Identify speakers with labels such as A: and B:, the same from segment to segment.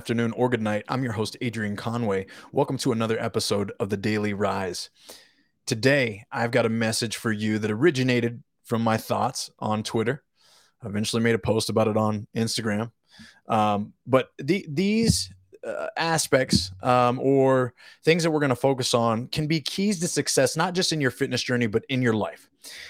A: afternoon, or good night. I'm your host, Adrian Conway. Welcome to another episode of the Daily Rise. Today, I've got a message for you that originated from my thoughts on Twitter. I eventually made a post about it on Instagram. But these aspects or things that we're going to focus on can be keys to success, not just in your fitness journey, but in your life.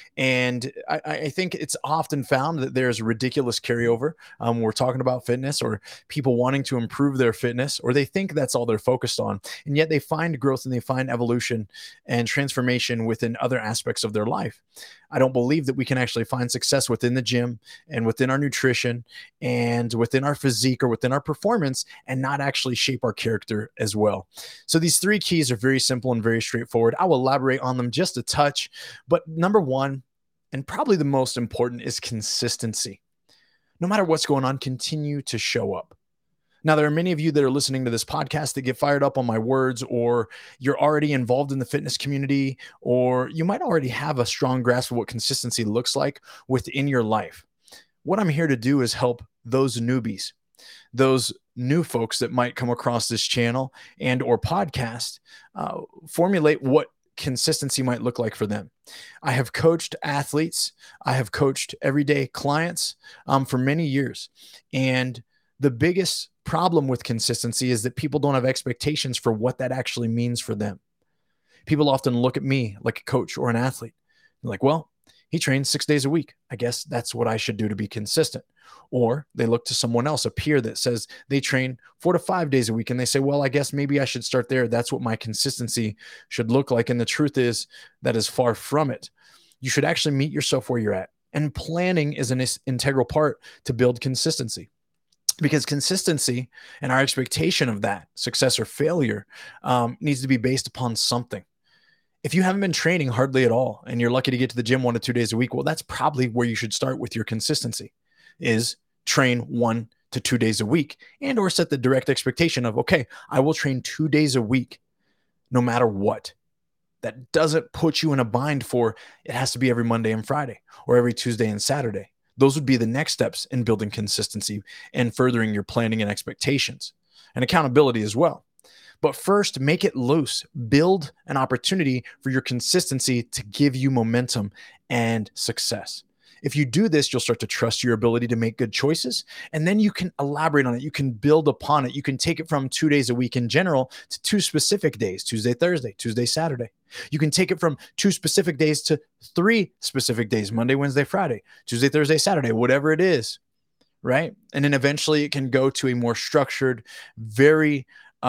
A: And I think it's often found that there's ridiculous carryover. We're talking about fitness or people wanting to improve their fitness, or they think that's all they're focused on. And yet they find growth and they find evolution and transformation within other aspects of their life. I don't believe that we can actually find success within the gym and within our nutrition and within our physique or within our performance and not actually shape our character as well. So these three keys are very simple and very straightforward. I will elaborate on them just a touch, but number one, and probably the most important, is consistency. No matter what's going on, continue to show up. Now, there are many of you that are listening to this podcast that get fired up on my words, or you're already involved in the fitness community, or you might already have a strong grasp of what consistency looks like within your life. What I'm here to do is help those newbies, those new folks that might come across this channel and or podcast, formulate what consistency might look like for them. I have coached athletes. I have coached everyday clients for many years. And the biggest problem with consistency is that people don't have expectations for what that actually means for them. People often look at me like a coach or an athlete. They're like, well, he trains 6 days a week. I guess that's what I should do to be consistent. Or they look to someone else, a peer that says they train 4 to 5 days a week. And they say, well, I guess maybe I should start there. That's what my consistency should look like. And the truth is that is far from it. You should actually meet yourself where you're at. And planning is an integral part to build consistency. Because consistency and our expectation of that success or failure needs to be based upon something. If you haven't been training hardly at all and you're lucky to get to the gym 1 to 2 days a week, well, that's probably where you should start with your consistency, is train 1 to 2 days a week, and or set the direct expectation of, okay, I will train 2 days a week no matter what. That doesn't put you in a bind for it has to be every Monday and Friday or every Tuesday and Saturday. Those would be the next steps in building consistency and furthering your planning and expectations and accountability as well. But first, make it loose. Build an opportunity for your consistency to give you momentum and success. If you do this, you'll start to trust your ability to make good choices, and then you can elaborate on it. You can build upon it. You can take it from 2 days a week in general to 2 specific days, Tuesday, Thursday, Tuesday, Saturday. You can take it from 2 specific days to 3 specific days, Monday, Wednesday, Friday, Tuesday, Thursday, Saturday, whatever it is, right? And then eventually it can go to a more structured, very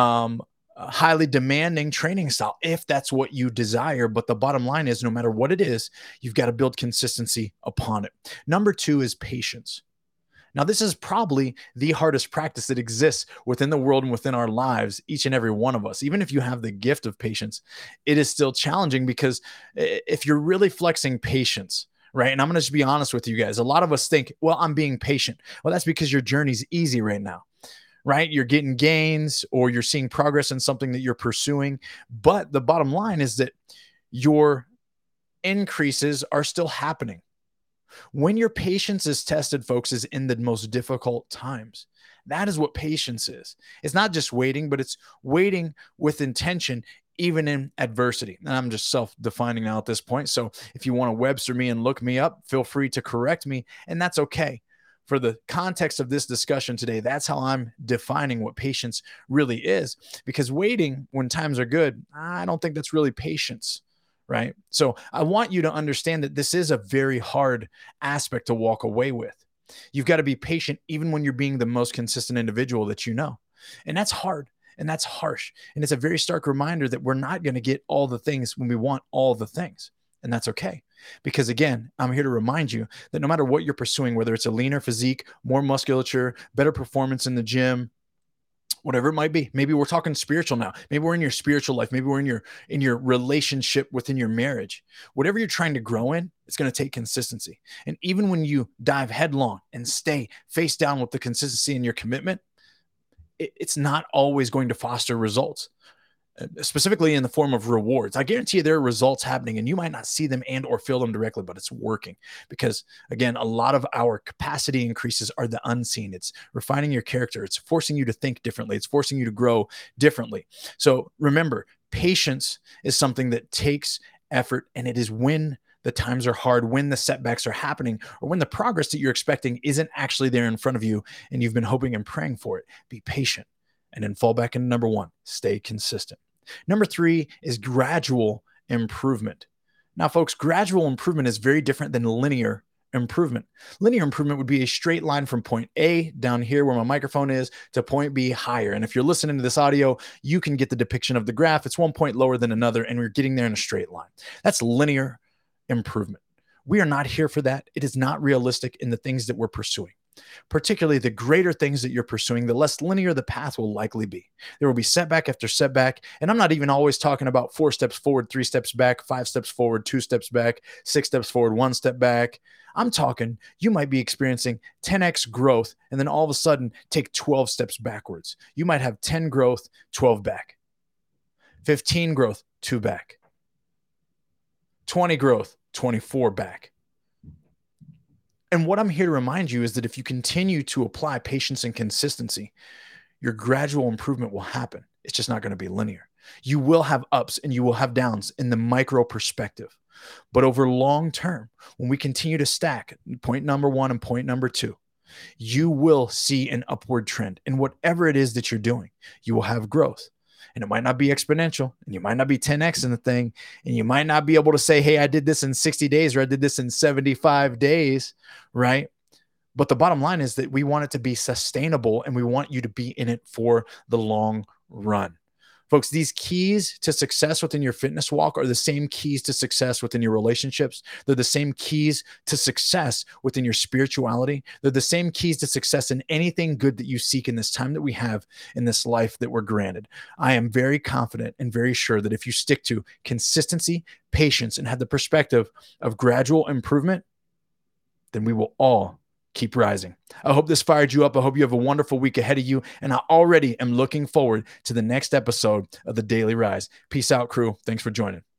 A: highly demanding training style if that's what you desire. But the bottom line is, no matter what it is, you've got to build consistency upon it. Number 2 is patience. Now, this is probably the hardest practice that exists within the world and within our lives, each and every one of us. Even if you have the gift of patience, it is still challenging, because if you're really flexing patience, right? And I'm going to just be honest with you guys. A lot of us think, well, I'm being patient. Well, that's because your journey's easy right now, right? You're getting gains or you're seeing progress in something that you're pursuing. But the bottom line is that your increases are still happening. When your patience is tested, folks, is in the most difficult times. That is what patience is. It's not just waiting, but it's waiting with intention, even in adversity. And I'm just self-defining now at this point. So if you want to Webster me and look me up, feel free to correct me, and that's okay. For the context of this discussion today, that's how I'm defining what patience really is. Because waiting when times are good, I don't think that's really patience, right? So I want you to understand that this is a very hard aspect to walk away with. You've got to be patient even when you're being the most consistent individual that you know. And that's hard and that's harsh. And it's a very stark reminder that we're not going to get all the things when we want all the things. And that's okay. Because again, I'm here to remind you that no matter what you're pursuing, whether it's a leaner physique, more musculature, better performance in the gym, whatever it might be, maybe we're talking spiritual now. Maybe we're in your spiritual life. Maybe we're in your relationship within your marriage. Whatever you're trying to grow in, it's going to take consistency. And even when you dive headlong and stay face down with the consistency in your commitment, it's not always going to foster results. specifically in the form of rewards. I guarantee you there are results happening and you might not see them and or feel them directly, but it's working because, again, a lot of our capacity increases are the unseen. It's refining your character. It's forcing you to think differently. It's forcing you to grow differently. So remember, patience is something that takes effort, and it is when the times are hard, when the setbacks are happening, or when the progress that you're expecting isn't actually there in front of you and you've been hoping and praying for it. Be patient. And then fall back into number one, stay consistent. Number three is gradual improvement. Now, folks, gradual improvement is very different than linear improvement. Linear improvement would be a straight line from point A down here where my microphone is to point B higher. And if you're listening to this audio, you can get the depiction of the graph. It's 1 point lower than another, and we're getting there in a straight line. That's linear improvement. We are not here for that. It is not realistic in the things that we're pursuing. Particularly the greater things that you're pursuing, the less linear the path will likely be. There will be setback after setback. And I'm not even always talking about 4 steps forward, 3 steps back, 5 steps forward, 2 steps back, 6 steps forward, 1 step back. I'm talking you might be experiencing 10x growth and then all of a sudden take 12 steps backwards. You might have 10 growth, 12 back, 15 growth, 2 back, 20 growth, 24 back. And what I'm here to remind you is that if you continue to apply patience and consistency, your gradual improvement will happen. It's just not going to be linear. You will have ups and you will have downs in the micro perspective. But over long term, when we continue to stack point number one and point number two, you will see an upward trend in whatever it is that you're doing. You will have growth. And it might not be exponential, and you might not be 10x in the thing, and you might not be able to say, hey, I did this in 60 days, or I did this in 75 days, right? But the bottom line is that we want it to be sustainable, and we want you to be in it for the long run. Folks, these keys to success within your fitness walk are the same keys to success within your relationships. They're the same keys to success within your spirituality. They're the same keys to success in anything good that you seek in this time that we have in this life that we're granted. I am very confident and very sure that if you stick to consistency, patience, and have the perspective of gradual improvement, then we will all keep rising. I hope this fired you up. I hope you have a wonderful week ahead of you. And I already am looking forward to the next episode of The Daily Rise. Peace out, crew. Thanks for joining.